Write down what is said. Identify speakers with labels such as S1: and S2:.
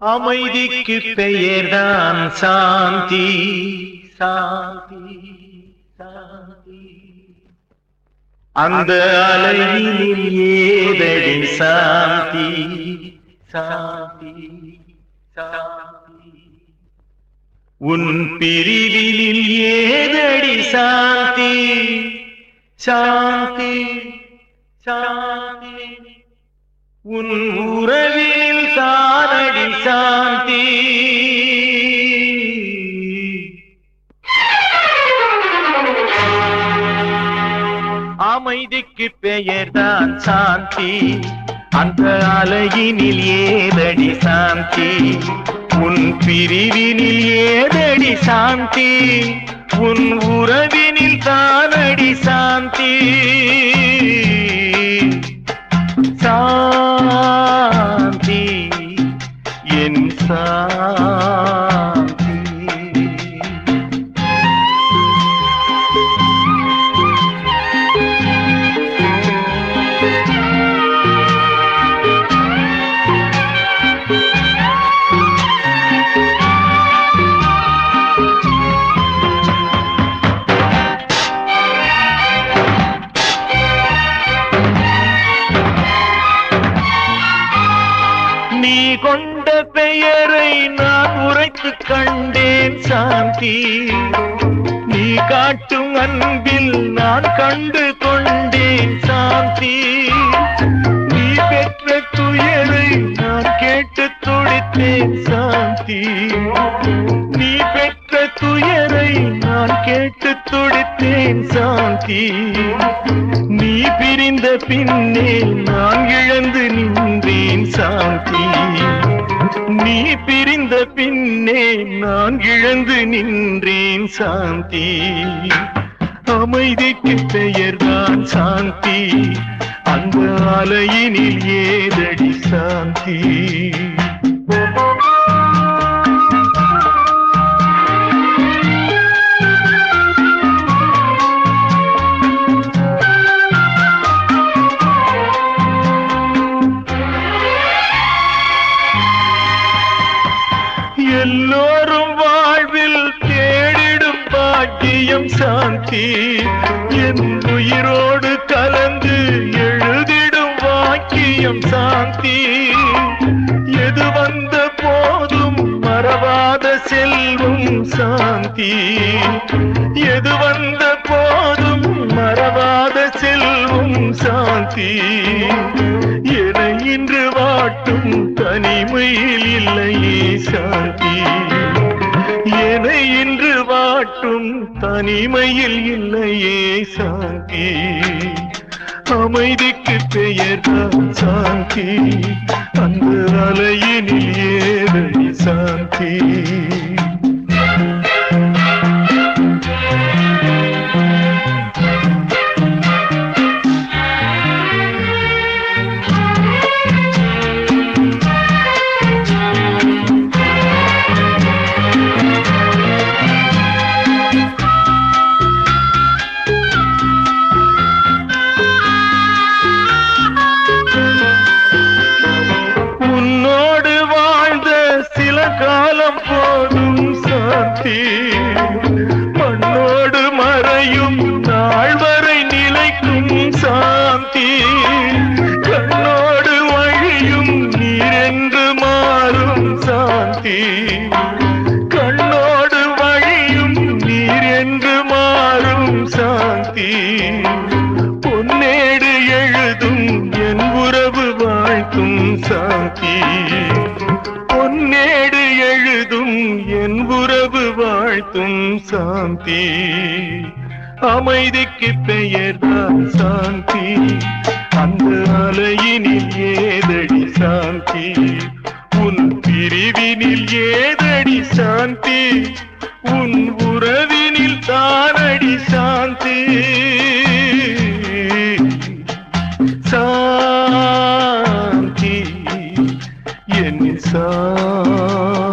S1: அமைதிக்கு பெயர்தான் சாந்தி. சாந்தி சாந்தி அந்த அலையினில் ஏதடி சாந்தி. சாந்தி சாந்தி உன் பிரிவினில் ஏதடி சாந்தி. சாந்தி சாந்தி உன் உறவினில் தானடி சாந்தி. அமைதிக்கு பெயர்தான் சாந்தி. அந்த அலையினில் ஏதடி சாந்தி. உன் பிரிவினில் ஏதடி சாந்தி. உன் உறவினில் தானடி சாந்தி. சாந்தி என் சாந்தி. நீ கொண்ட பெயரை நான் உரைத்து கண்டேன் சாந்தி. நீ காட்டும் அன்பில் நான் கண்டு கொண்டேன் சாந்தி. நீ பெற்ற துயரை நான் கேட்டு துடித்தேன் சாந்தி. நீ பெற்ற துயரை நான் கேட்டு துடித்தேன் சாந்தி. நீ பிரிந்த பின்னே நான் இழந்து நின்றேன் சாந்தி. நீ பிரிந்த பின்னே நான் இழந்து நின்றேன் சாந்தி. அமைதிக்கு பெயர்தான் சாந்தி. அந்த அலையினில் ஏதடி சாந்தி. எல்லோரும் வாழ்வில் தேடிடும் பாக்கியம் சாந்தி. என் உயிரோடு கலந்து எழுதிடும் வாக்கியம் சாந்தி. எது வந்த போதும் மறவாத செல்வம் சாந்தி. எது வந்த போதும் மறவாத செல்வம் சாந்தி. என இன்று வாட்டும் தனிமையில் இல்லையே சாந்தி. என இன்று வாட்டும் தனிமையில் இல்லையே சாந்தி. அமைதிக்கு பெயர்தான் சாந்தி. அந்த அலையினில் ஏதடி சாந்தி. காலம் போதும் சாந்தி. மண்ணோடு மறையும் நாள் வரை நிலைக்கும் சாந்தி. கண்ணோடு வழியும் நீரென்று மாறும் சாந்தி. கண்ணோடு வழியும் நீரென்று மாறும் சாந்தி. பொன்னேடு எழுதும் என் உறவு வாழ்த்தும் சாந்தி. பொன்னேடு எழுதும் என் உறவு வாழ்த்தும் சாந்தி. அமைதிக்கு பெயர்தான் சாந்தி. அந்த அலையினில் ஏதடி சாந்தி. உன் பிரிவினில் ஏதடி சாந்தி. உன் உறவினில் தானடி சாந்தி. சாந்தி என் சாந்தி.